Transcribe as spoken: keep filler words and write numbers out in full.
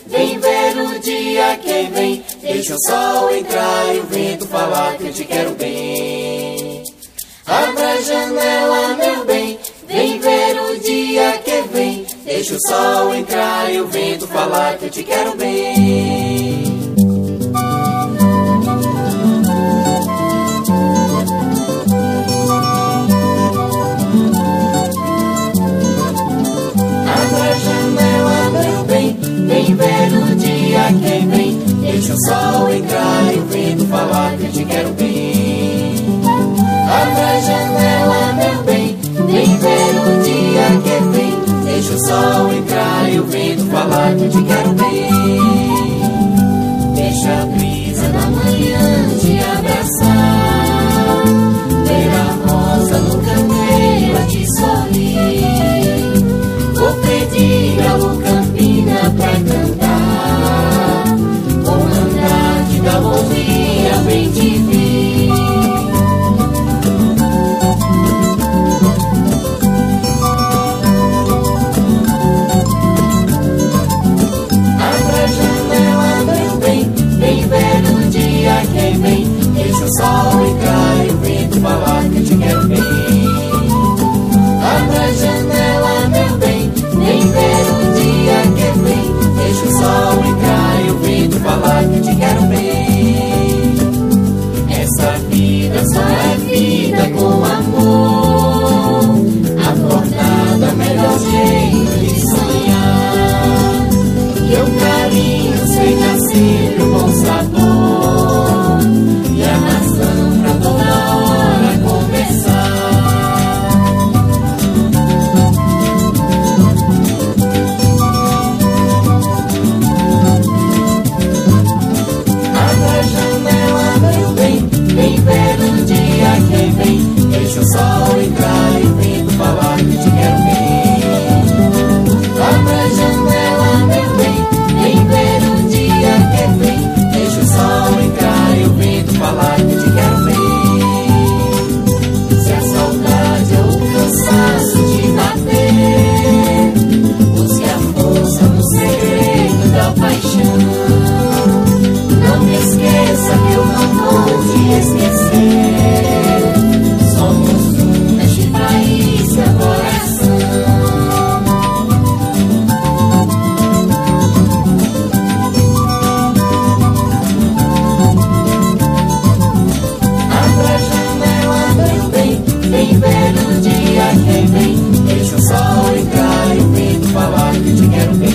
vem ver o dia que vem. Deixa o sol entrar e o vento falar que eu te quero bem. Abra a janela, meu bem, vem ver o dia que vem. Deixa o sol entrar e o vento falar que eu te quero bem. Abra a janela, meu bem, vem ver o dia que vem. Deixa o sol entrar e o vento falar que eu te quero bem. Abra a janela, meu bem, vem ver o dia que vem. Deixa o sol entrar e o vento falar que eu te quero bem. Deixa a brisa da manhã te abraçar, ver a rosa no canteiro a te sorrir. Vou pedir a Lucampina pra cantar, comandante da bom dia, vem te vir. Abra a janela, meu bem, vem ver o dia que vem. Deixa o sol entrar e o vento falar que eu te quero bem. Abra a janela, meu bem, vem ver o dia que vem. Deixa o sol entrar e o vento falar que eu te quero bem. Essa vida só é vida com amor, acordada, melhor jeito de sonhar. Que o carinho seja sempre um bom sabor e a razão pra toda hora conversar. Abra a janela, meu bem, vem ver o dia que vem. Deixa o sol entrar e o vento falar que eu te quero bem. Abra a janela, meu bem, vem ver o dia que vem. Deixa o sol entrar e o vento falar que eu te quero bem. Se a saudade é o cansaço de bater, busque a força no segredo da paixão. Não me esqueça que eu não vou te esquecer. Somos um neste país e coração. Abra a janela, meu bem, vem ver o dia que vem. Deixa o sol entrar e o vento falar que eu te quero bem.